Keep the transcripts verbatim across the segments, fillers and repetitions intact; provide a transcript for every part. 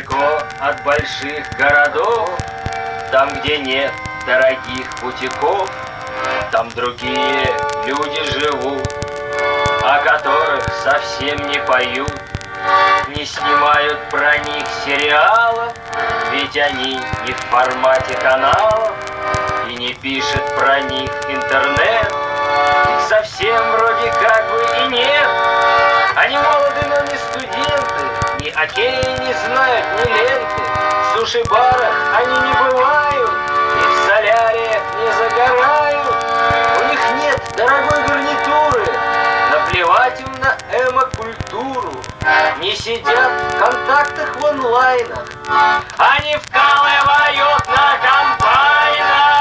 Далеко от больших городов, там, где нет дорогих бутиков, там другие люди живут, о которых совсем не поют, не снимают про них сериалов, ведь они не в формате каналов, и не пишет про них интернет. Их совсем вроде как бы и нет. Они молоды, но не студенты, ни окей не знают, ни ленты. В суши-барах они не бывают, и в соляриях не загорают. У них нет дорогой гарнитуры, наплевать им на эмо-культуру. Не сидят в контактах в онлайнах, они вкалывают на комбайнах.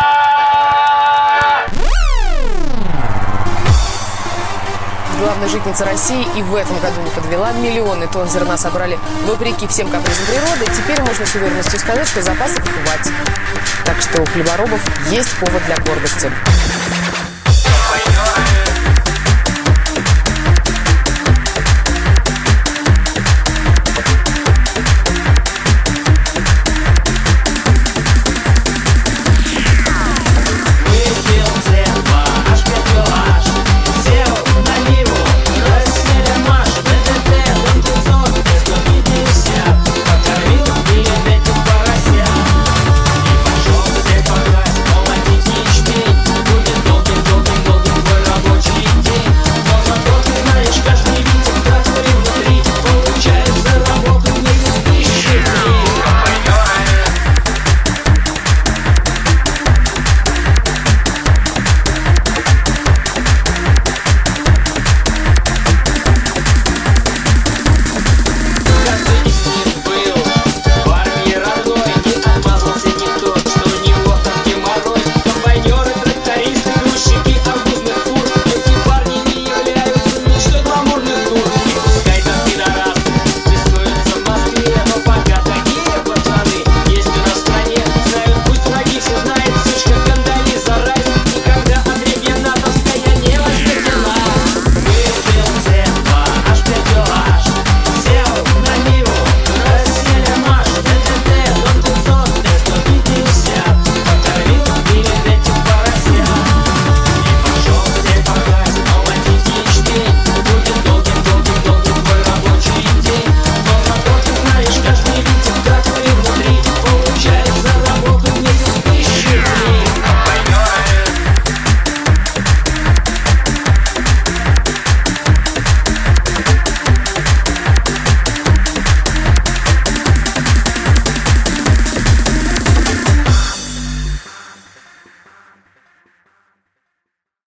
Главная житница России и в этом году не подвела. Миллионы тонн зерна собрали вопреки всем капризам природы. Теперь можно с уверенностью сказать, что запасов хватит. Так что у хлеборобов есть повод для гордости.